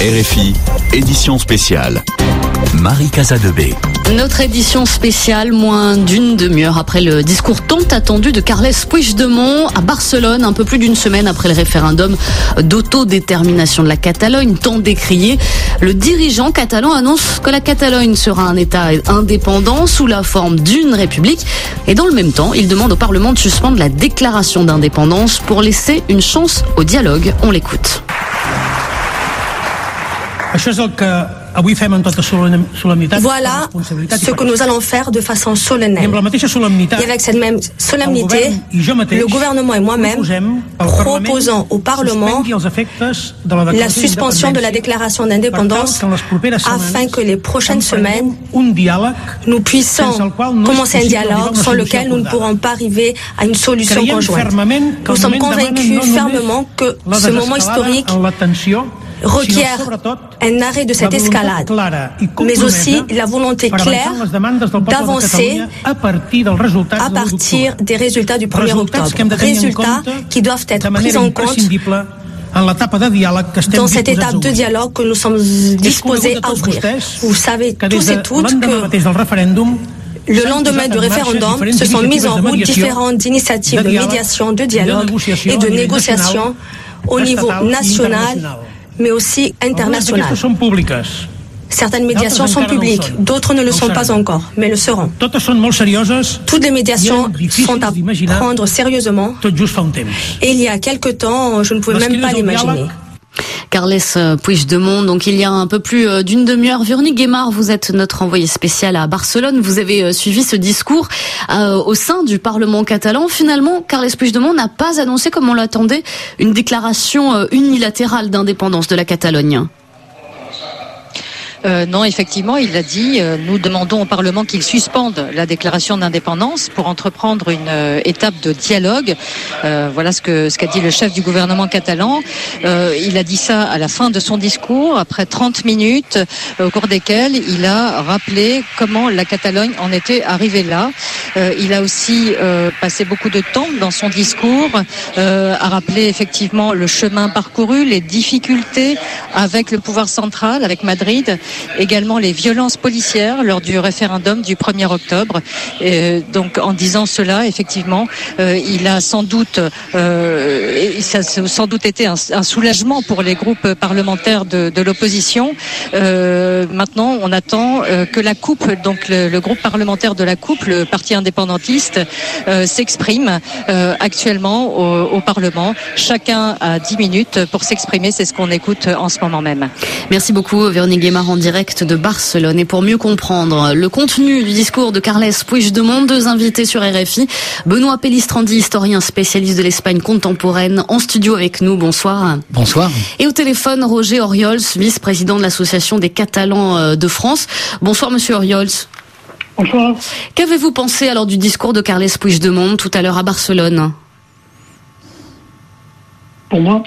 RFI, édition spéciale. Marie Casadebé. Notre édition spéciale, moins d'une demi-heure après le discours tant attendu de Carles Puigdemont à Barcelone, un peu plus d'une semaine après le référendum d'autodétermination de la Catalogne, tant décrié. Le dirigeant catalan annonce que la Catalogne sera un État indépendant sous la forme d'une république. Et dans le même temps, il demande au Parlement de suspendre la déclaration d'indépendance pour laisser une chance au dialogue. On l'écoute. Voilà ce que nous allons faire de façon solennelle. Et avec cette même solennité, le gouvernement et moi-même proposons au Parlement la suspension de la déclaration d'indépendance afin que les prochaines semaines, nous puissions commencer un dialogue sans lequel nous ne pourrons pas arriver à une solution conjointe. Nous sommes convaincus fermement que ce moment historique requiert un arrêt de cette escalade, mais aussi la volonté claire d'avancer à partir des résultats du 1er octobre. Résultats qui doivent être pris en compte dans cette étape de dialogue que nous sommes disposés à ouvrir. Vous savez tous et toutes que le lendemain du référendum, se sont mises en route différentes initiatives de médiation, de dialogue et de négociation au niveau national, mais aussi international. Certaines médiations sont publiques, d'autres ne le sont pas encore, mais le seront. Toutes les médiations sont à prendre sérieusement, et il y a quelque temps, je ne pouvais même pas l'imaginer. Carles Puigdemont, donc il y a un peu plus d'une demi-heure. Véronique Guémard, vous êtes notre envoyée spéciale à Barcelone. Vous avez suivi ce discours au sein du Parlement catalan. Finalement, Carles Puigdemont n'a pas annoncé, comme on l'attendait, une déclaration unilatérale d'indépendance de la Catalogne. Non, effectivement, il l'a dit. Nous demandons au Parlement qu'il suspende la déclaration d'indépendance pour entreprendre une étape de dialogue. Voilà ce qu'a dit le chef du gouvernement catalan. Il a dit ça à la fin de son discours, après 30 minutes, au cours desquelles il a rappelé comment la Catalogne en était arrivée là. Il a aussi passé beaucoup de temps dans son discours à rappeler effectivement le chemin parcouru, les difficultés avec le pouvoir central, avec Madrid. Également les violences policières lors du référendum du 1er octobre. Donc en disant cela, effectivement, il a sans doute, ça a sans doute été un soulagement pour les groupes parlementaires de l'opposition. Maintenant, on attend que la coupe, donc le groupe parlementaire de la coupe, le parti indépendantiste, s'exprime actuellement au Parlement. Chacun a 10 minutes pour s'exprimer, c'est ce qu'on écoute en ce moment même. Merci beaucoup Véronique Guémard en direct de Barcelone. Et pour mieux comprendre le contenu du discours de Carles Puigdemont, deux invités sur RFI. Benoît Pellistrandi, historien spécialiste de l'Espagne contemporaine, en studio avec nous. Bonsoir. Bonsoir. Et au téléphone, Roger Oriols, vice-président de l'Association des Catalans de France. Bonsoir Monsieur Oriols. Bonsoir. Qu'avez-vous pensé alors du discours de Carles Puigdemont tout à l'heure à Barcelone? Pour moi,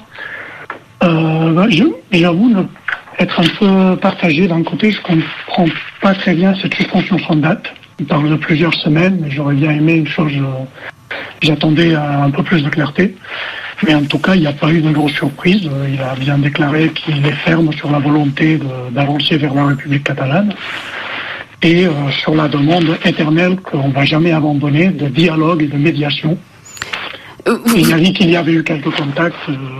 j'avoue être un peu partagé. D'un côté, je comprends pas très bien cette suspension sans date. Il parle de plusieurs semaines, mais j'aurais bien aimé une chose. J'attendais un peu plus de clarté. Mais en tout cas, il n'y a pas eu de grosse surprise. Il a bien déclaré qu'il est ferme sur la volonté d'avancer vers la République catalane et sur la demande éternelle qu'on ne va jamais abandonner de dialogue et de médiation. Il a dit qu'il y avait eu quelques contacts,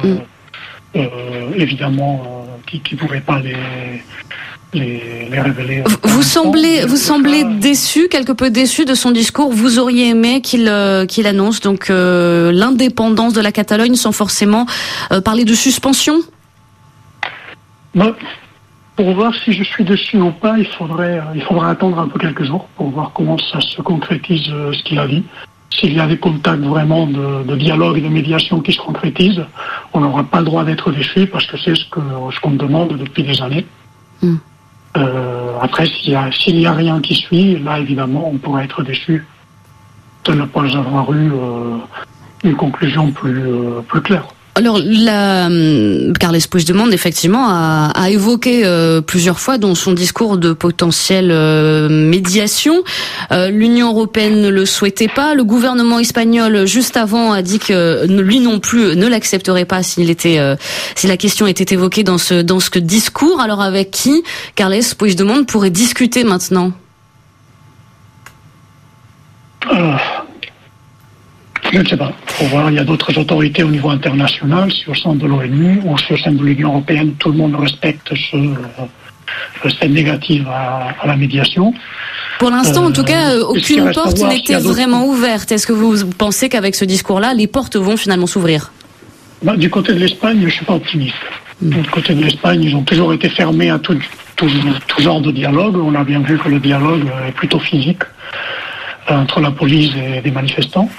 évidemment, qui ne pouvaient pas les révéler. Vous semblez déçu, quelque peu déçu de son discours. Vous auriez aimé qu'il annonce donc l'indépendance de la Catalogne sans forcément parler de suspension? Pour voir si je suis déçu ou pas, il faudra attendre un peu quelques jours pour voir comment ça se concrétise ce qu'il a dit. S'il y a des contacts vraiment de dialogue et de médiation qui se concrétisent, on n'aura pas le droit d'être déçu parce que c'est ce qu'on demande depuis des années. Après, s'il n'y a rien qui suit, là évidemment on pourrait être déçu de ne pas avoir eu une conclusion plus claire. Alors, Carles Puigdemont, effectivement, a évoqué plusieurs fois dans son discours de potentielle médiation. L'Union européenne ne le souhaitait pas. Le gouvernement espagnol, juste avant, a dit que lui non plus ne l'accepterait pas si la question était évoquée dans ce discours. Alors, avec qui Carles Puigdemont pourrait discuter maintenant? Je ne sais pas. Il faut voir, il y a d'autres autorités au niveau international, si au sein de l'ONU ou si au sein de l'Union européenne, tout le monde respecte cette négative à la médiation. Pour l'instant, en tout cas, aucune porte n'était vraiment ouverte. Est-ce que vous pensez qu'avec ce discours-là, les portes vont finalement s'ouvrir? Du côté de l'Espagne, je ne suis pas optimiste. Du côté de l'Espagne, ils ont toujours été fermés à tout genre de dialogue. On a bien vu que le dialogue est plutôt physique entre la police et des manifestants.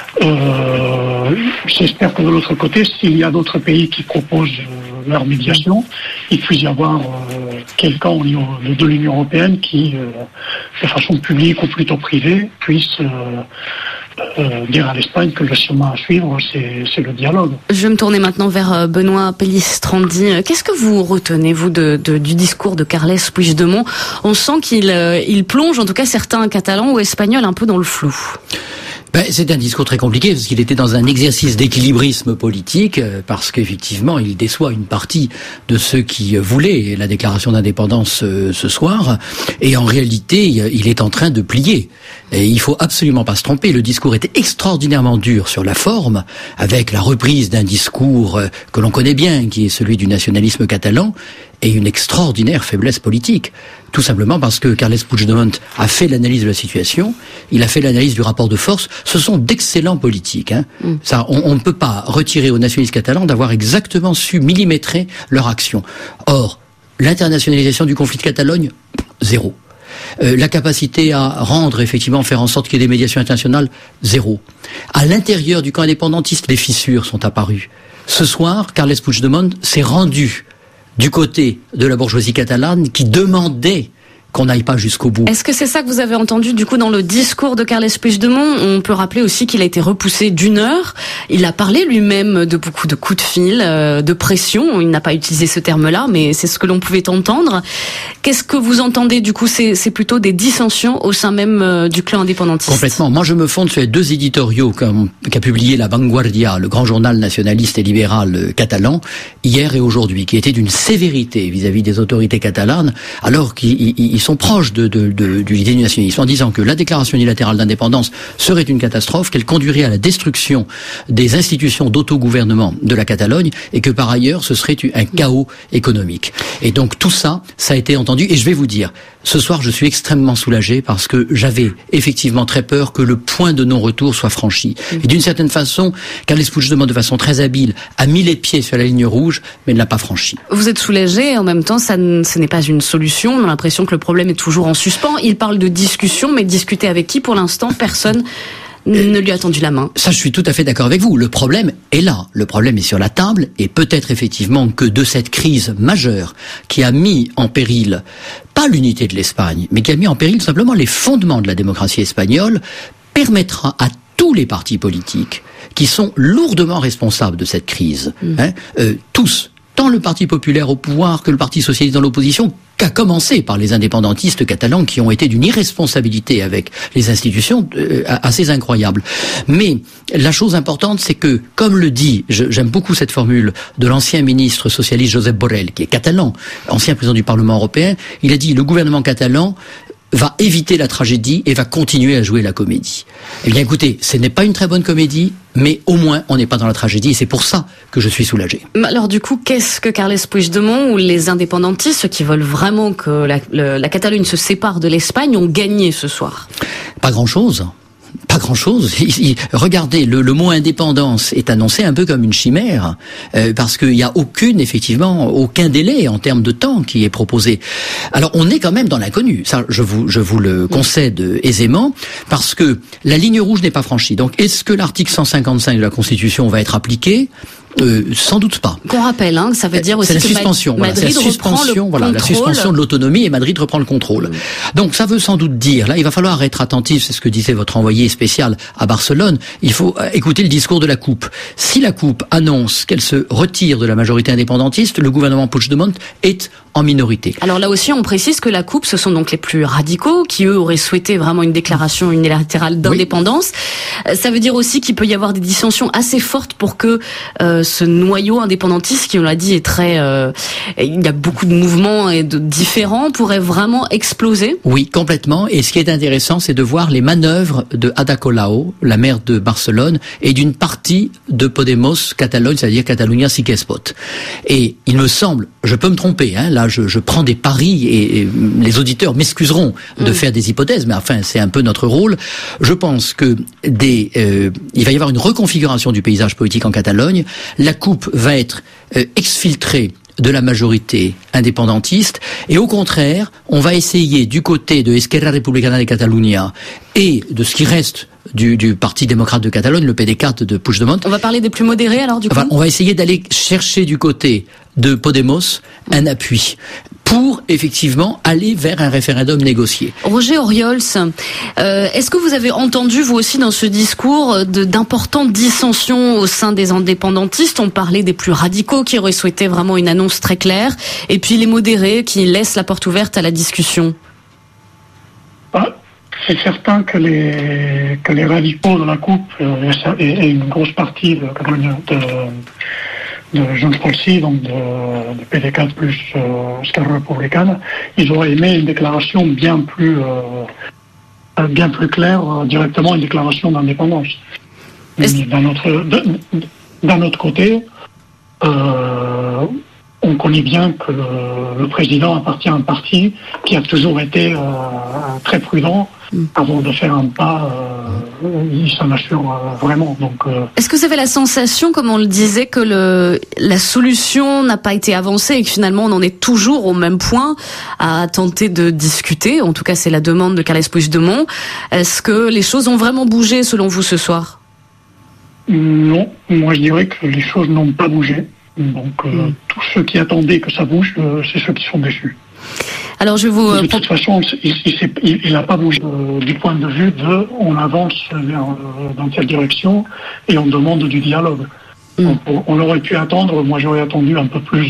J'espère que de l'autre côté, s'il y a d'autres pays qui proposent leur médiation, il puisse y avoir quelqu'un au niveau de l'Union européenne qui, de façon publique ou plutôt privée, puisse dire à l'Espagne que le chemin à suivre, c'est le dialogue. Je vais me tourner maintenant vers Benoît Pellistrandi. Qu'est-ce que vous retenez, vous, du discours de Carles Puigdemont? On sent qu'il plonge, en tout cas certains Catalans ou Espagnols, un peu dans le flou. C'est un discours très compliqué parce qu'il était dans un exercice d'équilibrisme politique, parce qu'effectivement il déçoit une partie de ceux qui voulaient la déclaration d'indépendance ce soir, et en réalité il est en train de plier. Et il faut absolument pas se tromper, le discours était extraordinairement dur sur la forme, avec la reprise d'un discours que l'on connaît bien, qui est celui du nationalisme catalan, et une extraordinaire faiblesse politique. Tout simplement parce que Carles Puigdemont a fait l'analyse de la situation, il a fait l'analyse du rapport de force. Ce sont d'excellents politiques. Ça, on ne peut pas retirer aux nationalistes catalans d'avoir exactement su millimétrer leur action. Or, l'internationalisation du conflit de Catalogne, zéro. La capacité à rendre, effectivement, faire en sorte qu'il y ait des médiations internationales, zéro. À l'intérieur du camp indépendantiste, des fissures sont apparues. Ce soir, Carles Puigdemont s'est rendu du côté de la bourgeoisie catalane qui demandait qu'on n'aille pas jusqu'au bout. Est-ce que c'est ça que vous avez entendu du coup dans le discours de Carles Puigdemont? On peut rappeler aussi qu'il a été repoussé d'1 heure. Il a parlé lui-même de beaucoup de coups de fil, de pression. Il n'a pas utilisé ce terme-là, mais c'est ce que l'on pouvait entendre. Qu'est-ce que vous entendez du coup? C'est plutôt des dissensions au sein même du clan indépendantiste? Complètement. Moi, je me fonde sur les 2 éditoriaux qu'a publié La Vanguardia, le grand journal nationaliste et libéral catalan, hier et aujourd'hui, qui étaient d'une sévérité vis-à-vis des autorités catalanes, alors qu'ils sont proches de l'idée du nationalisme, en disant que la déclaration unilatérale d'indépendance serait une catastrophe, qu'elle conduirait à la destruction des institutions d'autogouvernement de la Catalogne, et que par ailleurs ce serait un chaos économique. Et donc tout ça, ça a été entendu, et je vais vous dire, ce soir je suis extrêmement soulagé parce que j'avais effectivement très peur que le point de non-retour soit franchi. Et d'une certaine façon, Carles Puigdemont, de façon très habile, a mis les pieds sur la ligne rouge, mais ne l'a pas franchi. Vous êtes soulagé, et en même temps, ce n'est pas une solution. On a l'impression que le problème est toujours en suspens. Il parle de discussion, mais discuter avec qui? Pour l'instant, personne ne lui a tendu la main. Ça, je suis tout à fait d'accord avec vous. Le problème est là. Le problème est sur la table, et peut-être effectivement que de cette crise majeure qui a mis en péril, pas l'unité de l'Espagne, mais qui a mis en péril simplement les fondements de la démocratie espagnole, permettra à tous les partis politiques qui sont lourdement responsables de cette crise, tous, tant le Parti populaire au pouvoir que le Parti socialiste dans l'opposition, qu'à commencer par les indépendantistes catalans qui ont été d'une irresponsabilité avec les institutions assez incroyable. Mais la chose importante, c'est que, comme le dit, j'aime beaucoup cette formule de l'ancien ministre socialiste Josep Borrell, qui est catalan, ancien président du Parlement européen, il a dit: le gouvernement catalan va éviter la tragédie et va continuer à jouer la comédie. Eh bien écoutez, ce n'est pas une très bonne comédie, mais au moins on n'est pas dans la tragédie, et c'est pour ça que je suis soulagé. Alors du coup, qu'est-ce que Carles Puigdemont ou les indépendantistes, ceux qui veulent vraiment que la Catalogne se sépare de l'Espagne, ont gagné ce soir? Pas grand-chose. Pas grand-chose. Regardez, le mot indépendance est annoncé un peu comme une chimère, parce qu'il n'y a aucun délai en termes de temps qui est proposé. Alors on est quand même dans l'inconnu, ça je vous le concède aisément, parce que la ligne rouge n'est pas franchie. Donc est-ce que l'article 155 de la Constitution va être appliqué? Sans doute pas. Qu'on rappelle, ça veut dire aussi que la suspension, Madrid reprend le contrôle. La suspension de l'autonomie et Madrid reprend le contrôle. Donc ça veut sans doute dire, là il va falloir être attentif, c'est ce que disait votre envoyé spécial à Barcelone, il faut écouter le discours de la CUP. Si la CUP annonce qu'elle se retire de la majorité indépendantiste, le gouvernement Puigdemont est en minorité. Alors là aussi, on précise que la CUP, ce sont donc les plus radicaux, qui eux auraient souhaité vraiment une déclaration unilatérale d'indépendance. Oui. Ça veut dire aussi qu'il peut y avoir des dissensions assez fortes pour que ce noyau indépendantiste, qui on l'a dit est très, il y a beaucoup de mouvements et de différents, pourrait vraiment exploser. Oui, complètement. Et ce qui est intéressant, c'est de voir les manœuvres de Ada Colau, la maire de Barcelone, et d'une partie de Podemos Catalogne, c'est-à-dire Catalunya Sí que es pot. Et il me semble, je peux me tromper, là je prends des paris et les auditeurs m'excuseront de faire des hypothèses, mais enfin c'est un peu notre rôle. Je pense que il va y avoir une reconfiguration du paysage politique en Catalogne. La CUP va être exfiltrée de la majorité indépendantiste, et au contraire, on va essayer du côté de Esquerra Republicana de Catalunya et de ce qui reste du Parti démocrate de Catalogne, le PD4 de Puigdemont. On va parler des plus modérés alors du coup. On va essayer d'aller chercher du côté de Podemos un appui pour effectivement aller vers un référendum négocié. Roger Oriols, est-ce que vous avez entendu vous aussi dans ce discours d'importantes dissensions au sein des indépendantistes? On parlait des plus radicaux qui auraient souhaité vraiment une annonce très claire, et puis les modérés qui laissent la porte ouverte à la discussion. C'est certain que les radicaux de la CUP et une grosse partie de Junts pel Sí, donc de PD4 plus Esquerra Republicana, ils auraient aimé une déclaration bien plus claire, directement une déclaration d'indépendance. D'un autre côté, on connaît bien que le président appartient à un parti qui a toujours été très prudent avant de faire un pas. Il s'en assure vraiment. Donc, est-ce que vous avez la sensation, comme on le disait, que la solution n'a pas été avancée et que finalement on en est toujours au même point à tenter de discuter? En tout cas, c'est la demande de Carles Puigdemont. Est-ce que les choses ont vraiment bougé selon vous ce soir? Non, moi je dirais que les choses n'ont pas bougé. Donc tous ceux qui attendaient que ça bouge, c'est ceux qui sont déçus. Alors je vous de toute façon, il n'a pas bougé du point de vue de on avance dans telle direction et on demande du dialogue. Donc, on aurait pu attendre, moi j'aurais attendu un peu plus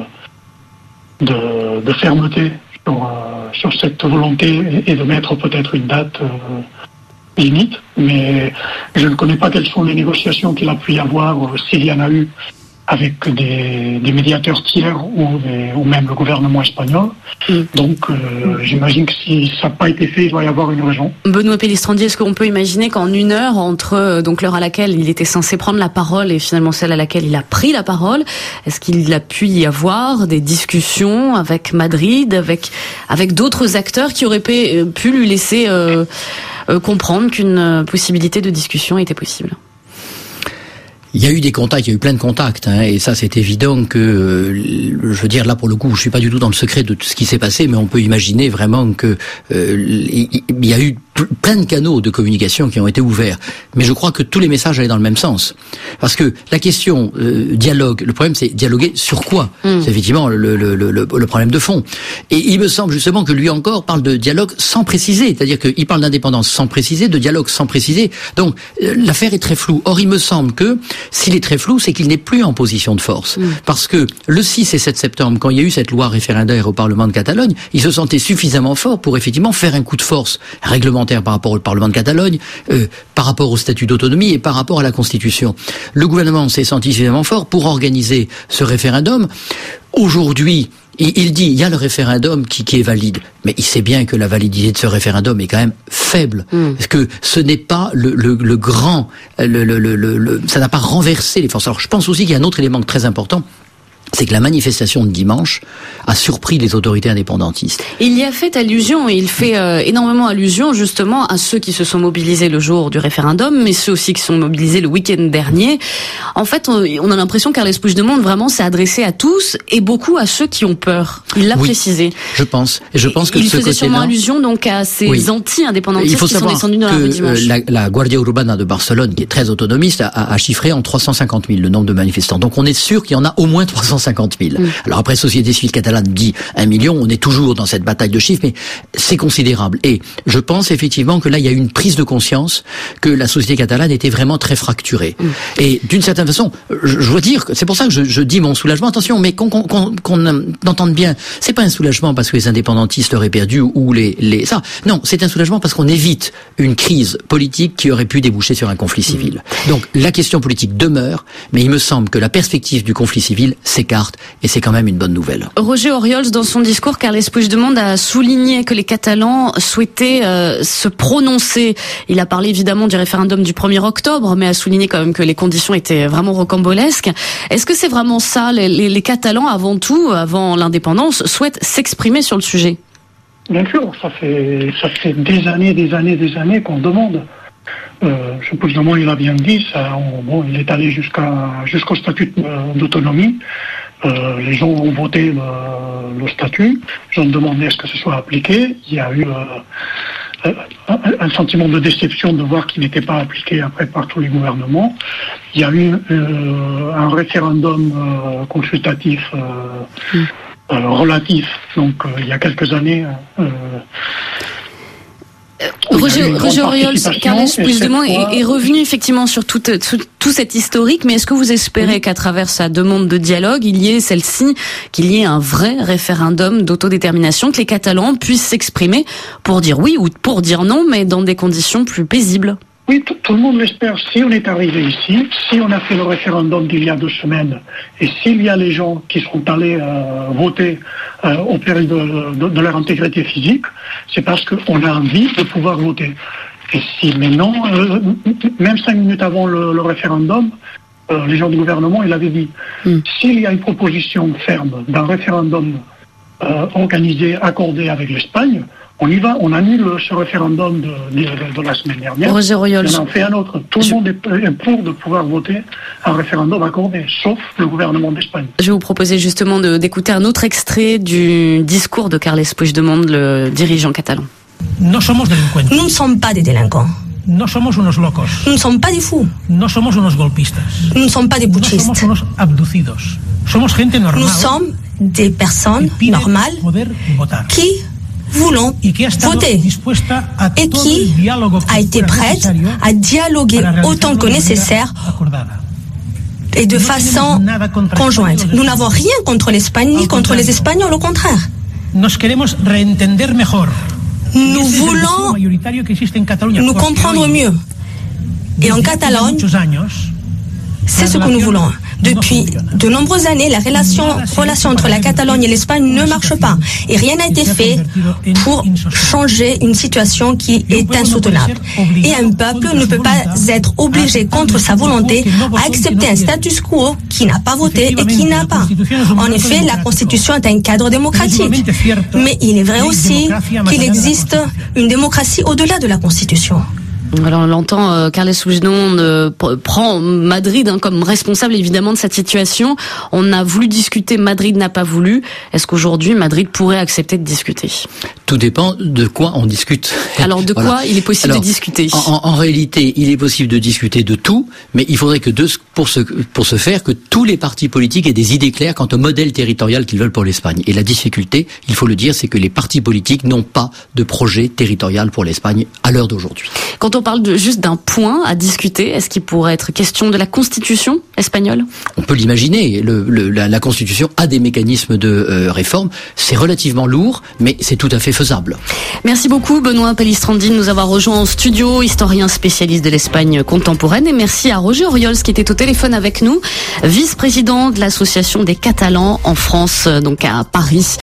de fermeté sur cette volonté et de mettre peut-être une date limite, mais je ne connais pas quelles sont les négociations qu'il a pu y avoir, s'il y en a eu, avec des médiateurs tiers ou même le gouvernement espagnol. Donc j'imagine que si ça n'a pas été fait, il doit y avoir une raison. Benoît Pellistrandi, est-ce qu'on peut imaginer qu'en une heure, entre donc l'heure à laquelle il était censé prendre la parole et finalement celle à laquelle il a pris la parole, est-ce qu'il a pu y avoir des discussions avec Madrid, avec d'autres acteurs qui auraient pu lui laisser comprendre qu'une possibilité de discussion était possible? Il y a eu des contacts, il y a eu plein de contacts, et ça c'est évident que, je veux dire, là pour le coup, je suis pas du tout dans le secret de tout ce qui s'est passé, mais on peut imaginer vraiment que il y a eu plein de canaux de communication qui ont été ouverts. Mais je crois que tous les messages allaient dans le même sens. Parce que la question dialogue, le problème c'est dialoguer sur quoi? C'est effectivement le problème de fond. Et il me semble justement que lui encore parle de dialogue sans préciser, c'est-à-dire qu'il parle d'indépendance sans préciser, de dialogue sans préciser. Donc l'affaire est très floue. Or il me semble que s'il est très flou, c'est qu'il n'est plus en position de force. Parce que le 6 et 7 septembre, quand il y a eu cette loi référendaire au Parlement de Catalogne, il se sentait suffisamment fort pour effectivement faire un coup de force réglementaire par rapport au Parlement de Catalogne, par rapport au statut d'autonomie et par rapport à la Constitution. Le gouvernement s'est senti suffisamment fort pour organiser ce référendum. Aujourd'hui, il dit il y a le référendum qui est valide, mais il sait bien que la validité de ce référendum est quand même faible, parce que ce n'est pas le grand, ça n'a pas renversé les forces. Alors je pense aussi qu'il y a un autre élément très important. c'est que la manifestation de dimanche a surpris les autorités indépendantistes. Il y a fait allusion, et il fait énormément allusion justement à ceux qui se sont mobilisés le jour du référendum, mais ceux aussi qui sont mobilisés le week-end dernier. En fait, on a l'impression qu'Carles Puigdemont vraiment s'est adressé à tous et beaucoup à ceux qui ont peur. Il l'a précisé. Je pense. Et je pense que il faisait sûrement allusion donc à ces anti-indépendantistes qui sont descendus dans la rue dimanche. La Guardia Urbana de Barcelone, qui est très autonomiste, a chiffré en 350 000 le nombre de manifestants. Donc on est sûr qu'il y en a au moins 350 000. Alors après, Société civile catalane dit 1 million, on est toujours dans cette bataille de chiffres, mais c'est considérable. Et je pense effectivement que là, il y a eu une prise de conscience que la société catalane était vraiment très fracturée. Et d'une certaine façon, je dois dire que c'est pour ça que je dis mon soulagement. Attention, mais qu'on entende bien, c'est pas un soulagement parce que les indépendantistes auraient perdu ou ça. Non, c'est un soulagement parce qu'on évite une crise politique qui aurait pu déboucher sur un conflit civil. Donc la question politique demeure, mais il me semble que la perspective du conflit civil s'écarte, et c'est quand même une bonne nouvelle. Roger Oriols, dans son discours, Carles Puigdemont a souligné que les Catalans souhaitaient se prononcer. Il a parlé évidemment du référendum du 1er octobre, mais a souligné quand même que les conditions étaient vraiment rocambolesques. Est-ce que c'est vraiment ça, les Catalans, avant tout, avant l'indépendance, souhaitent s'exprimer sur le sujet? Bien sûr, ça fait des années qu'on demande. Puigdemont, il a bien dit, il est allé jusqu'au statut d'autonomie. Les gens ont voté le statut, ils ont demandé à ce que ce soit appliqué. Il y a eu un sentiment de déception de voir qu'il n'était pas appliqué après par tous les gouvernements. Il y a eu un référendum consultatif relatif, donc il y a quelques années. Roger Oriols, Carles Puigdemont est revenu effectivement sur tout cet historique, mais est-ce que vous espérez qu'à travers sa demande de dialogue, qu'il y ait un vrai référendum d'autodétermination, que les Catalans puissent s'exprimer pour dire oui ou pour dire non, mais dans des conditions plus paisibles? Oui, tout le monde l'espère. Si on est arrivé ici, si on a fait le référendum d'il y a 2 semaines, et s'il y a les gens qui sont allés voter au péril de leur intégrité physique, c'est parce qu'on a envie de pouvoir voter. Et si maintenant, même 5 minutes avant le référendum, les gens du gouvernement, ils avaient dit, s'il y a une proposition ferme d'un référendum organisé, accordé avec l'Espagne, on y va, on annule ce référendum de la semaine dernière. Roger Oriols. On en fait un autre. Tout le monde est pour de pouvoir voter un référendum accordé, sauf le gouvernement d'Espagne. Je vais vous proposer justement d'écouter un autre extrait du discours de Carles Puigdemont, le dirigeant catalan. Nous ne sommes pas des délinquants. No somos unos locos. Nous ne sommes pas des fous. No somos unos golpistas. Nous ne sommes pas des putschistes. No somos unos abducidos. Somos gente normal. Nous sommes des personnes normales qui voulons voter et qui a été prête à dialoguer autant que nécessaire et de façon conjointe. Nous n'avons rien contre l'Espagne ni contre les Espagnols, au contraire. Nous voulons nous comprendre mieux. Et en Catalogne, c'est ce que nous voulons. Depuis de nombreuses années, la relation entre la Catalogne et l'Espagne ne marche pas. Et rien n'a été fait pour changer une situation qui est insoutenable. Et un peuple ne peut pas être obligé contre sa volonté à accepter un status quo qui n'a pas voté et qui n'a pas. En effet, la Constitution est un cadre démocratique. Mais il est vrai aussi qu'il existe une démocratie au-delà de la Constitution. Alors on l'entend, Carles Puigdemont prend Madrid comme responsable évidemment de cette situation. On a voulu discuter, Madrid n'a pas voulu. Est-ce qu'aujourd'hui Madrid pourrait accepter de discuter? Tout dépend de quoi on discute. Alors de quoi il est possible de discuter? En réalité, il est possible de discuter de tout, mais il faudrait que pour ce faire, que tous les partis politiques aient des idées claires quant au modèle territorial qu'ils veulent pour l'Espagne. Et la difficulté, il faut le dire, c'est que les partis politiques n'ont pas de projet territorial pour l'Espagne à l'heure d'aujourd'hui. Quand on parle juste d'un point à discuter, est-ce qu'il pourrait être question de la Constitution espagnole? On peut l'imaginer. La Constitution a des mécanismes de réforme. C'est relativement lourd, mais c'est tout à fait faisable. Merci beaucoup Benoît Pellistrandi de nous avoir rejoint en studio, historien spécialiste de l'Espagne contemporaine. Et merci à Roger Oriols qui était au téléphone avec nous, vice-président de l'Association des Catalans en France, donc à Paris.